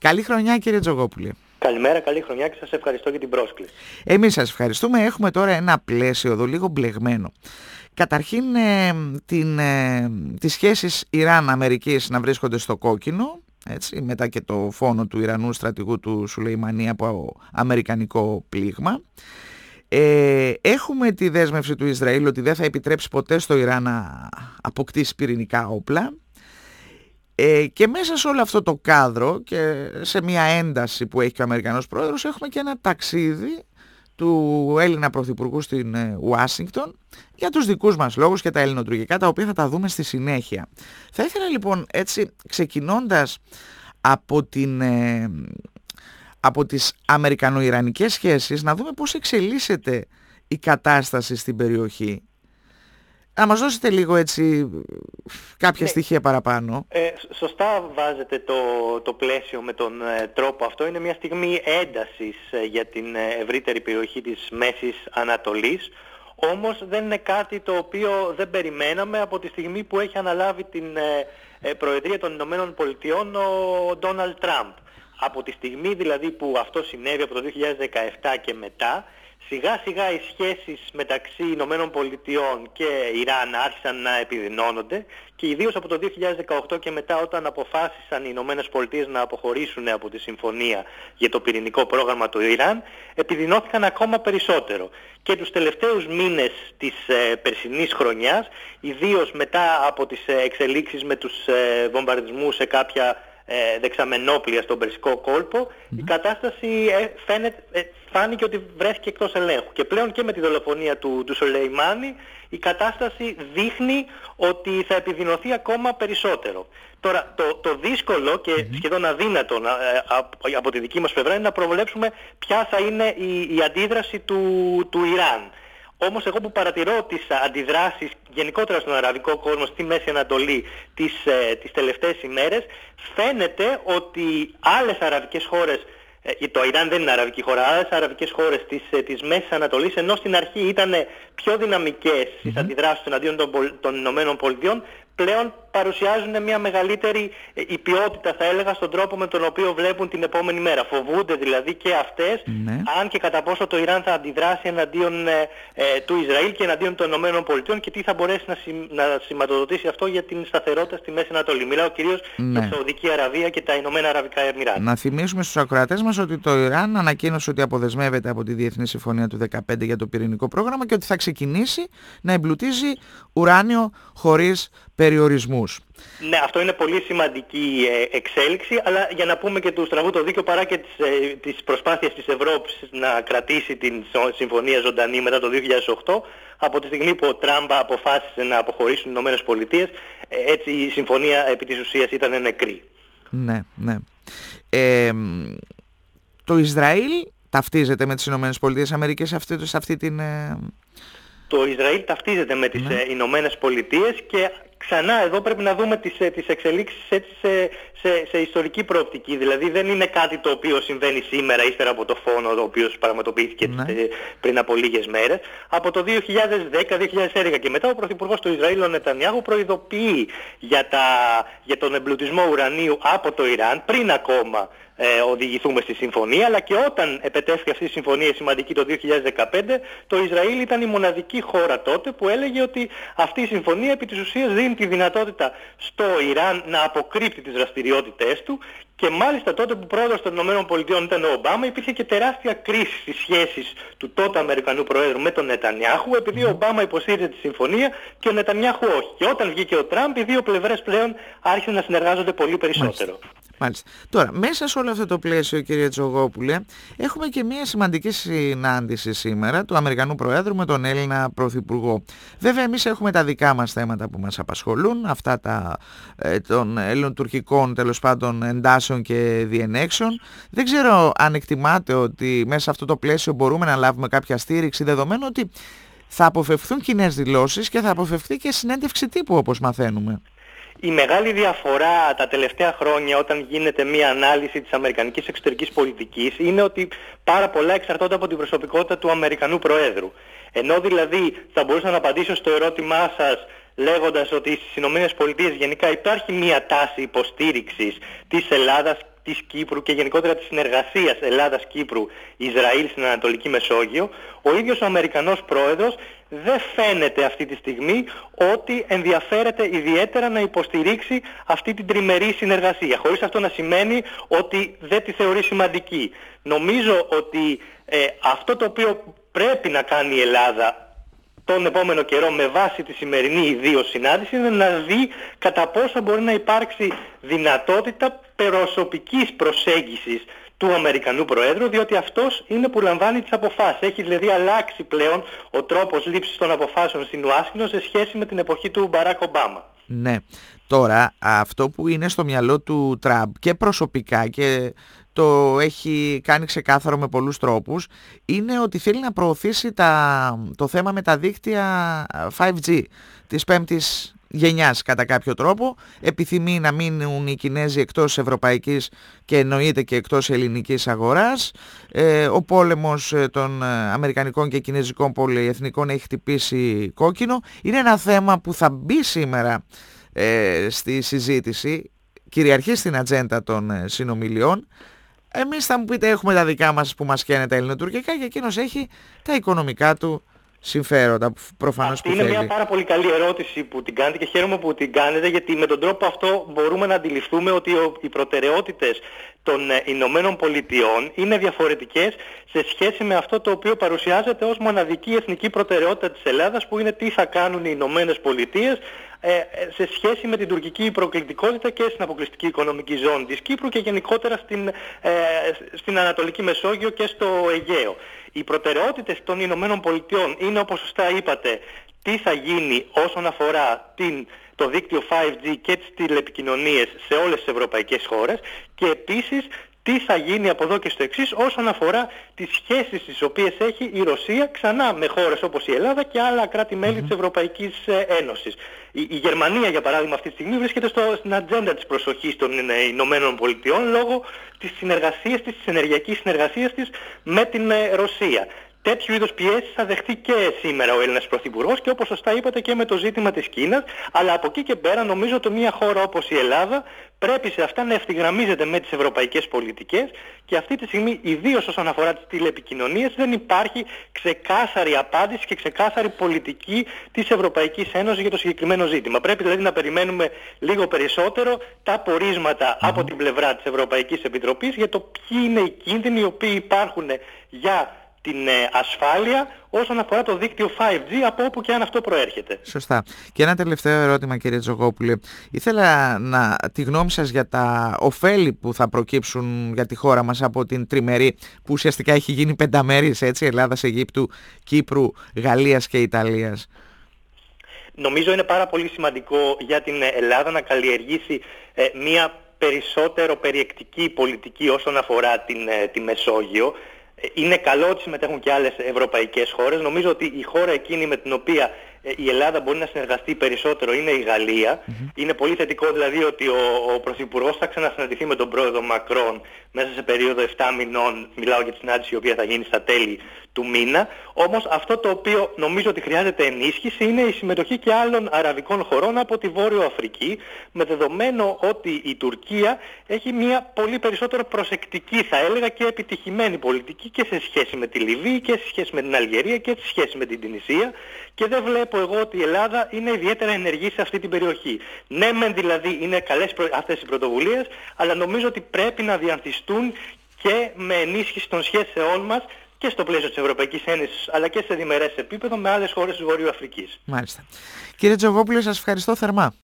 Καλή χρονιά, κύριε Τζογόπουλε. Καλημέρα, καλή χρονιά και σας ευχαριστώ για την πρόσκληση. Εμείς σας ευχαριστούμε. Έχουμε τώρα ένα πλαίσιο εδώ λίγο μπλεγμένο. Καταρχήν τις σχέσεις Ιράν-Αμερικής να βρίσκονται στο κόκκινο, έτσι, μετά και το φόνο του Ιρανού στρατηγού του Σουλεϊμανί από αμερικανικό πλήγμα. Έχουμε τη δέσμευση του Ισραήλ ότι δεν θα επιτρέψει ποτέ στο Ιράν να αποκτήσει πυρηνικά όπλα. Και μέσα σε όλο αυτό το κάδρο και σε μια ένταση που έχει και ο Αμερικανός πρόεδρος, έχουμε και ένα ταξίδι του Έλληνα Πρωθυπουργού στην Ουάσιγκτον για τους δικούς μας λόγους και τα ελληνοτουρκικά, τα οποία θα τα δούμε στη συνέχεια. Θα ήθελα λοιπόν, έτσι, ξεκινώντας από τις αμερικανο-ιρανικές σχέσεις, να δούμε πώς εξελίσσεται η κατάσταση στην περιοχή. Να μας δώσετε λίγο, έτσι, κάποια στοιχεία παραπάνω. Σωστά βάζετε το πλαίσιο με τον τρόπο αυτό. Είναι μια στιγμή έντασης για την ευρύτερη περιοχή της Μέσης Ανατολής. Όμως δεν είναι κάτι το οποίο δεν περιμέναμε από τη στιγμή που έχει αναλάβει την Προεδρία των Ηνωμένων Πολιτειών ο Ντόναλντ Τραμπ. Από τη στιγμή δηλαδή που αυτό συνέβη, από το 2017 και μετά, σιγά σιγά οι σχέσεις μεταξύ Ηνωμένων Πολιτειών και Ιράν άρχισαν να επιδεινώνονται και ιδίως από το 2018 και μετά, όταν αποφάσισαν οι Ηνωμένες Πολιτείες να αποχωρήσουν από τη συμφωνία για το πυρηνικό πρόγραμμα του Ιράν, επιδεινώθηκαν ακόμα περισσότερο. Και τους τελευταίους μήνες της περσινής χρονιάς, ιδίως μετά από τις εξελίξεις με τους βομβαρδισμούς σε κάποια δεξαμενόπλια στον Περσικό κόλπο, η κατάσταση φάνηκε ότι βρέθηκε εκτός ελέγχου. Και πλέον και με τη δολοφονία του Σουλεϊμάνι η κατάσταση δείχνει ότι θα επιδεινωθεί ακόμα περισσότερο. Τώρα το δύσκολο και σχεδόν αδύνατο από τη δική μας πλευρά είναι να προβλέψουμε ποια θα είναι η αντίδραση του Ιράν. Όμως εγώ που παρατηρώ τις αντιδράσεις γενικότερα στον αραβικό κόσμο, στη Μέση Ανατολή τις τελευταίες ημέρες, φαίνεται ότι άλλες αραβικές χώρες, το Ιράν δεν είναι αραβική χώρα, άλλες αραβικές χώρες της Μέσης Ανατολής, ενώ στην αρχή ήταν πιο δυναμικές στις αντιδράσεις εναντίον των Ηνωμένων Πολιτειών, πλέον παρουσιάζουν μια μεγαλύτερη ποιότητα, θα έλεγα, στον τρόπο με τον οποίο βλέπουν την επόμενη μέρα. Φοβούνται δηλαδή και αυτές, αν και κατά πόσο το Ιράν θα αντιδράσει εναντίον του Ισραήλ και εναντίον των Ηνωμένων Πολιτειών και τι θα μπορέσει να σηματοδοτήσει αυτό για την σταθερότητα στη Μέση Ανατολή. Μιλάω κυρίως για τη Σαουδική Αραβία και τα Ηνωμένα Αραβικά Εμιράτα. Να θυμίσουμε στους ακροατές μας ότι το Ιράν ανακοίνωσε ότι αποδεσμεύεται από τη Διεθνή Συμφωνία του 2015 για το πυρηνικό πρόγραμμα και ότι θα ξεκινήσει να εμπλουτίζει ουράνιο χωρίς περιορισμούς. Ναι, αυτό είναι πολύ σημαντική εξέλιξη, αλλά για να πούμε και του στραβού το δίκιο, παρά και τις προσπάθειες της Ευρώπης να κρατήσει την συμφωνία ζωντανή μετά το 2008, από τη στιγμή που ο Τραμπ αποφάσισε να αποχωρήσουν οι Ηνωμένες Πολιτείες, έτσι η συμφωνία επί της ουσίας ήταν νεκρή. Ναι, ναι. Το Ισραήλ ταυτίζεται με τις Ηνωμένες Πολιτείες Αμερικής σε αυτή την... Το Ισραήλ ταυτίζεται με τις Ηνωμένες Πολιτείες και ξανά εδώ πρέπει να δούμε τις εξελίξεις έτσι σε ιστορική προοπτική. Δηλαδή δεν είναι κάτι το οποίο συμβαίνει σήμερα ύστερα από το φόνο ο οποίος πραγματοποιήθηκε πριν από λίγες μέρες. Από το 2010-2011 και μετά ο Πρωθυπουργός του Ισραήλ, ο Νετανιάχου, προειδοποιεί για τον εμπλουτισμό ουρανίου από το Ιράν πριν ακόμα οδηγηθούμε στη συμφωνία, αλλά και όταν επετέφθη αυτή η συμφωνία σημαντική το 2015, το Ισραήλ ήταν η μοναδική χώρα τότε που έλεγε ότι αυτή η συμφωνία επί της ουσίας δίνει τη δυνατότητα στο Ιράν να αποκρύπτει τις δραστηριότητες του, και μάλιστα τότε που πρόεδρος των ΗΠΑ ήταν ο Ομπάμα, υπήρχε και τεράστια κρίση στις σχέσεις του τότε Αμερικανού Προέδρου με τον Νετανιάχου, επειδή ο Ομπάμα υποστήριζε τη συμφωνία και ο Νετανιάχου όχι. Και όταν βγήκε ο Τραμπ, οι δύο πλευρές πλέον άρχισαν να συνεργάζονται πολύ περισσότερο. Μάλιστα. Τώρα, μέσα σε όλο αυτό το πλαίσιο, κύριε Τζογόπουλε, έχουμε και μια σημαντική συνάντηση σήμερα του Αμερικανού Προέδρου με τον Έλληνα Πρωθυπουργό. Βέβαια, εμείς έχουμε τα δικά μας θέματα που μας απασχολούν, αυτά των ελληνοτουρκικών τέλος πάντων εντάσεων και διενέξεων. Δεν ξέρω αν εκτιμάτε ότι μέσα σε αυτό το πλαίσιο μπορούμε να λάβουμε κάποια στήριξη, δεδομένου ότι θα αποφευχθούν κοινές δηλώσεις και θα αποφευχθεί και συνέντευξη τύπου, όπως μαθαίνουμε. Η μεγάλη διαφορά τα τελευταία χρόνια όταν γίνεται μια ανάλυση της αμερικανικής εξωτερικής πολιτικής είναι ότι πάρα πολλά εξαρτώνται από την προσωπικότητα του Αμερικανού Προέδρου. Ενώ δηλαδή θα μπορούσα να απαντήσω στο ερώτημά σας λέγοντας ότι στις ΗΠΑ γενικά υπάρχει μια τάση υποστήριξης της Ελλάδας της Κύπρου και γενικότερα της συνεργασίας Ελλάδας-Κύπρου, Ισραήλ στην Ανατολική Μεσόγειο, ο ίδιος ο Αμερικανός πρόεδρος δεν φαίνεται αυτή τη στιγμή ότι ενδιαφέρεται ιδιαίτερα να υποστηρίξει αυτή την τριμερή συνεργασία, χωρίς αυτό να σημαίνει ότι δεν τη θεωρεί σημαντική. Νομίζω ότι αυτό το οποίο πρέπει να κάνει η Ελλάδα τον επόμενο καιρό με βάση τη σημερινή ιδίως συνάντηση είναι να δει κατά πόσο μπορεί να υπάρξει δυνατότητα προσωπικής προσέγγισης του Αμερικανού Προέδρου, διότι αυτός είναι που λαμβάνει τις αποφάσεις. Έχει δηλαδή αλλάξει πλέον ο τρόπος λήψης των αποφάσεων στην Ουάσιγκτον σε σχέση με την εποχή του Μπαράκ Ομπάμα. Ναι. Τώρα, αυτό που είναι στο μυαλό του Τραμπ και προσωπικά και το έχει κάνει ξεκάθαρο με πολλούς τρόπους, είναι ότι θέλει να προωθήσει το θέμα με τα δίκτυα 5G της πέμπτης γενιάς κατά κάποιο τρόπο. Επιθυμεί να μείνουν οι Κινέζοι εκτός ευρωπαϊκής και εννοείται και εκτός ελληνικής αγοράς. Ο πόλεμος των αμερικανικών και κινέζικων πολυεθνικών έχει χτυπήσει κόκκινο. Είναι ένα θέμα που θα μπει σήμερα στη συζήτηση, κυριαρχεί στην ατζέντα των συνομιλιών. Εμείς θα μου πείτε έχουμε τα δικά μας που μας καίνε τα ελληνοτουρκικά και εκείνος έχει τα οικονομικά του συμφέροντα προφανώς. Αυτή που είναι θέλει. μια πάρα πολύ καλή ερώτηση που την κάνετε και χαίρομαι που την κάνετε, γιατί με τον τρόπο αυτό μπορούμε να αντιληφθούμε ότι οι προτεραιότητες των Ηνωμένων Πολιτειών είναι διαφορετικές σε σχέση με αυτό το οποίο παρουσιάζεται ως μοναδική εθνική προτεραιότητα της Ελλάδας, που είναι τι θα κάνουν οι Ηνωμένες Πολιτείες σε σχέση με την τουρκική προκλητικότητα και στην αποκλειστική οικονομική ζώνη της Κύπρου και γενικότερα στην Ανατολική Μεσόγειο και στο Αιγαίο. Οι προτεραιότητες των Ηνωμένων Πολιτειών είναι, όπως σωστά είπατε, τι θα γίνει όσον αφορά το δίκτυο 5G και τις τηλεπικοινωνίες σε όλες τις ευρωπαϊκές χώρες και επίσης τι θα γίνει από εδώ και στο εξής όσον αφορά τις σχέσεις τις οποίες έχει η Ρωσία ξανά με χώρες όπως η Ελλάδα και άλλα κράτη-μέλη της Ευρωπαϊκής Ένωσης. Η Γερμανία, για παράδειγμα, αυτή τη στιγμή βρίσκεται στην ατζέντα της προσοχής των Ηνωμένων Πολιτειών λόγω της συνεργασίας της, της ενεργειακής συνεργασίας της με την Ρωσία. Τέτοιου είδους πιέσεις θα δεχτεί και σήμερα ο Έλληνας Πρωθυπουργός και όπως σωστά είπατε και με το ζήτημα της Κίνας, αλλά από εκεί και πέρα νομίζω ότι μια χώρα όπως η Ελλάδα πρέπει σε αυτά να ευθυγραμμίζεται με τις ευρωπαϊκές πολιτικές και αυτή τη στιγμή, ιδίως όσον αφορά τις τηλεπικοινωνίες, δεν υπάρχει ξεκάθαρη απάντηση και ξεκάθαρη πολιτική της Ευρωπαϊκής Ένωσης για το συγκεκριμένο ζήτημα. Πρέπει δηλαδή να περιμένουμε λίγο περισσότερο τα πορίσματα από την πλευρά της Ευρωπαϊκής Επιτροπής για το ποιοι είναι οι κίνδυνοι οι οποίοι υπάρχουν για την ασφάλεια όσον αφορά το δίκτυο 5G από όπου και αν αυτό προέρχεται. Σωστά. Και ένα τελευταίο ερώτημα, κύριε Τζογόπουλε. Ήθελα τη γνώμη σας για τα ωφέλη που θα προκύψουν για τη χώρα μας από την τριμερή που ουσιαστικά έχει γίνει πενταμερής, έτσι, Ελλάδας, Αιγύπτου, Κύπρου, Γαλλίας και Ιταλίας. Νομίζω είναι πάρα πολύ σημαντικό για την Ελλάδα να καλλιεργήσει μια περισσότερο περιεκτική πολιτική όσον αφορά τη Μεσόγειο. Είναι καλό ότι συμμετέχουν και άλλες ευρωπαϊκές χώρες. Νομίζω ότι η χώρα εκείνη με την οποία η Ελλάδα μπορεί να συνεργαστεί περισσότερο είναι η Γαλλία. Είναι πολύ θετικό δηλαδή ότι ο Πρωθυπουργός θα ξανασυναντηθεί με τον πρόεδρο Μακρόν μέσα σε περίοδο 7 μηνών. Μιλάω για τη συνάντηση η οποία θα γίνει στα τέλη του μήνα. Όμως αυτό το οποίο νομίζω ότι χρειάζεται ενίσχυση είναι η συμμετοχή και άλλων αραβικών χωρών από τη Βόρειο Αφρική, με δεδομένο ότι η Τουρκία έχει μια πολύ περισσότερο προσεκτική, θα έλεγα, και επιτυχημένη πολιτική και σε σχέση με τη Λιβύη και σε σχέση με την Αλγερία και σε σχέση με την Τινησία, και δεν βλέπω εγώ ότι η Ελλάδα είναι ιδιαίτερα ενεργή σε αυτή την περιοχή. Ναι, μεν δηλαδή είναι καλές αυτές οι πρωτοβουλίες, αλλά νομίζω ότι πρέπει να διανθιστούν και με ενίσχυση των σχέσεών μας και στο πλαίσιο της Ευρωπαϊκής Ένωσης, αλλά και σε διμερές επίπεδο με άλλες χώρες της Βορείου Αφρικής. Μάλιστα. Κύριε Τζογόπουλε, σας ευχαριστώ θερμά.